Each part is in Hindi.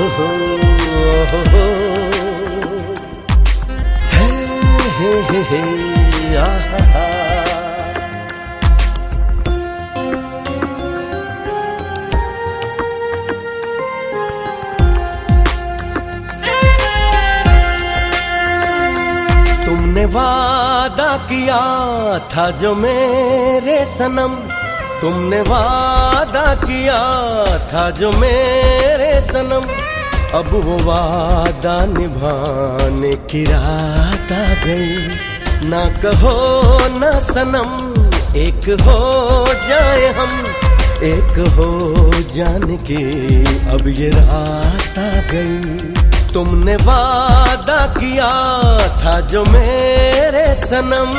तुमने वादा किया था जो मेरे सनम, तुमने वादा किया था जो मेरे सनम, अब वो वादा निभाने की रात आ गई। ना कहो ना सनम, एक हो जाए हम, एक हो जाने की अब ये रात आ गई। तुमने वादा किया था जो मेरे सनम,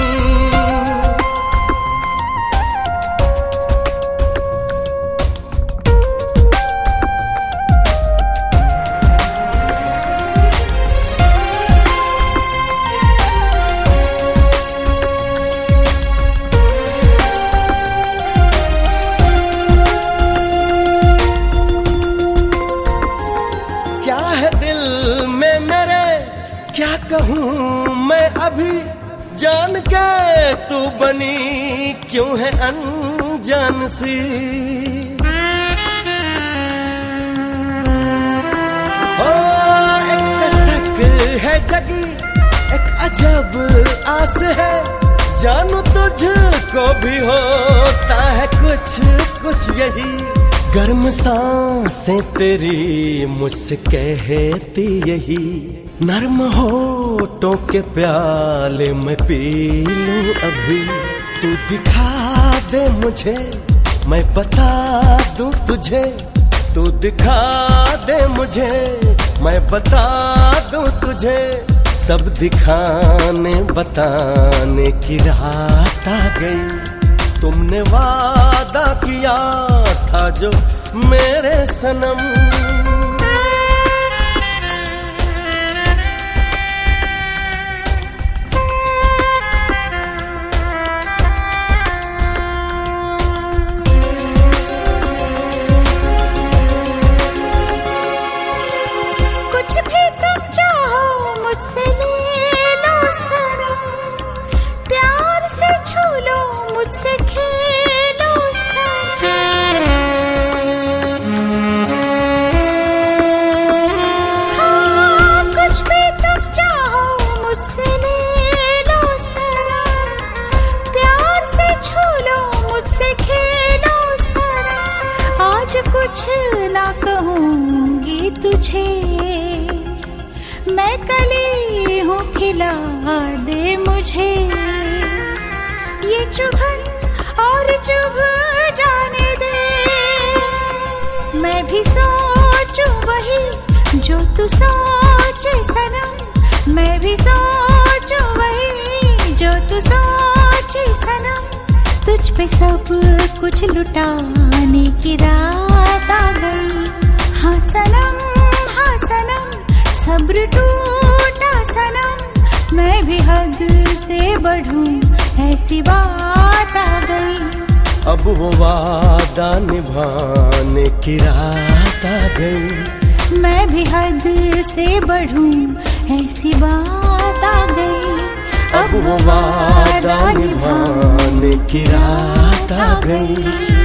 क्या कहूँ मैं अभी जान के तू बनी क्यों है अनजान सी। ओ एक कसक है जगी, एक अजब आस है, जानू तुझको भी होता है कुछ कुछ यही। गर्म सांसें तेरी मुझसे कहती यही, नर्म होठों के प्याले में पी लूं अभी। तू दिखा दे मुझे, मैं बता दूं तुझे, तू दिखा दे मुझे, मैं बता दूं तुझे। सब दिखाने बताने की रात आ गई। तुमने वादा किया था जो मेरे सनम, मुझसे खेलो हाँ, कुछ भी तुम चाहो मुझसे ले लो सरा, प्यार से छू लो मुझसे खेलो सरा। आज कुछ ना कहूँगी तुझे, मैं कली हूँ खिला दे मुझे। ये चुभन और चुभ जाने दे, मैं भी सोचूं वही जो तू सोचे सनम, मैं भी सोचूं वही जो तू सोचे सनम। तुझ पे सब कुछ लुटाने की रात आ गई। हाँ सनम सब्र टूटा सनम, मैं भी हद से बढ़ूं ऐसी बात आ गई। अब वो वादा निभाने की रात आ गई। मैं भी हद से बढ़ूं ऐसी बात आ गई। अब वो वादा निभाने की रात आ गई।